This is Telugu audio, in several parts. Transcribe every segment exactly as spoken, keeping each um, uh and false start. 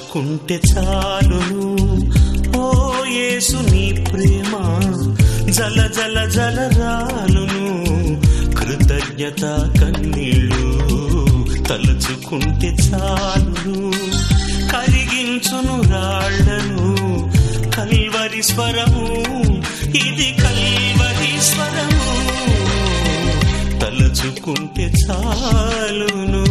తలుచుకుంటే చాలును ఓ యేసు నీ ప్రేమ జల జల జల రాలును కృతజ్ఞత కన్నీళ్ళు తలుచుకుంటే చాలును కరిగించును రాళ్లను కల్వరి స్వరము ఇది కల్వరి స్వరము తలుచుకుంటే చాలును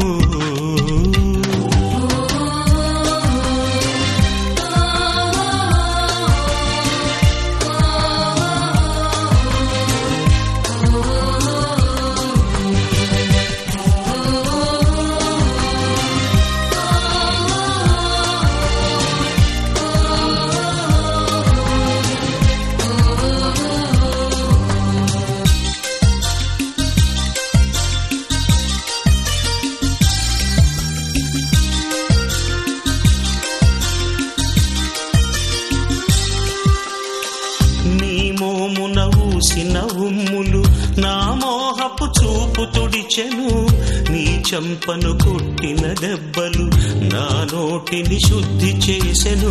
ఉమ్ములు నా మోహపు చూపు తుడిచెను నీ చంపను కొట్టిన దెబ్బలు నా నోటిని శుద్ధి చేసెను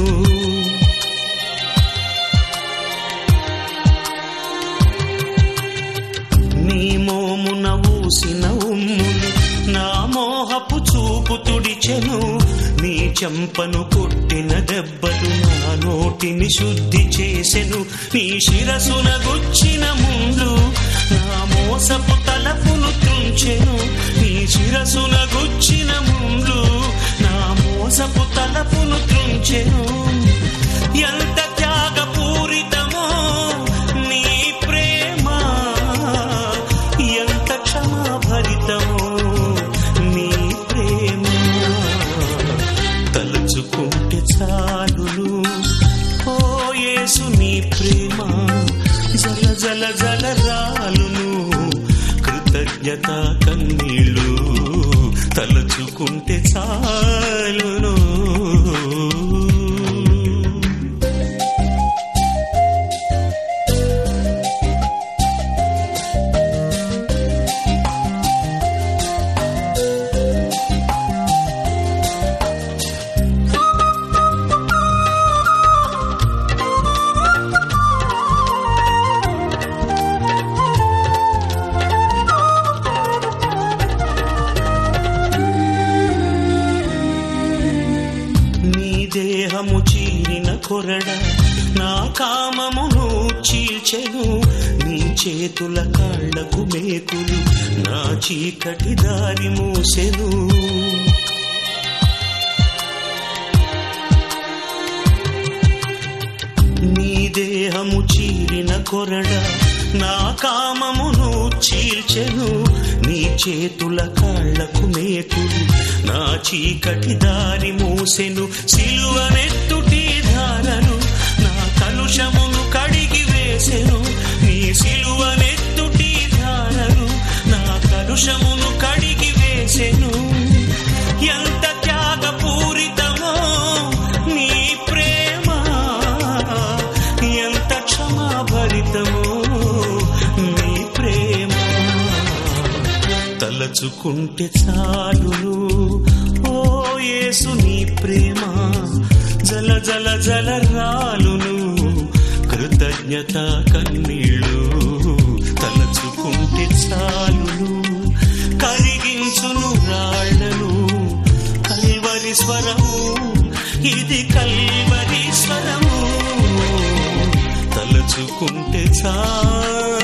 నీ మోమున ఊసిన ఉమ్ములు నా మోహపు చూపు తుడిచెను నీ చంపను కొట్టిన దెబ్బలు నా నోటిని శుద్ధి చేసెను నీ శిరసున గుచ్చిన ముందు నా మోసపు తలపును త్రుంచెను నీ శిరసున గుచ్చిన ముందు నా మోసపు తలపును త్రుంచెను ఎంత త్యాగపూరితమో నీ ప్రేమ ఎంత క్షమాభరితమో నీ ప్రేమ తలుచుకుంటే చాలును ఓ యేసు నీ ప్రేమ జల జల జల రాలును కృతజ్ఞత కన్నీళ్ళు తలుచుకుంటే చాలును దేహము చీరిన కొరడ నా కామమును చీల్చెను నీ చేతుల కాళ్లకు మేకులు నా చీకటి దారి మూసెను నీ దేహము చీరిన కొరడ నా కామమును చీల్చెను నీ చేతుల కాళ్లకు మేకులు నా చీకటి దారి మూసెను సిలువనెత్తుటి ధారను నా కలుషమును కడిగి వేసెను నీ సిలువనెత్తుటి ధారను నా కలుషమును కడిగి వేసెను ఎంత త్యాగపూరితమో నీ ప్రేమ ఎంత క్షమాభరితమో నీ ప్రేమ తలచుకుంటే చాలును ఓ యేసు నీ ప్రేమ జల జల జల రాలును కృతజ్ఞత కన్నీళ్ళు తలచుకుంటే చాలును కరిగించును రాళ్లను కల్వరి స్వరము ఇది కల్వరి స్వరము తలచుకుంటే చాలు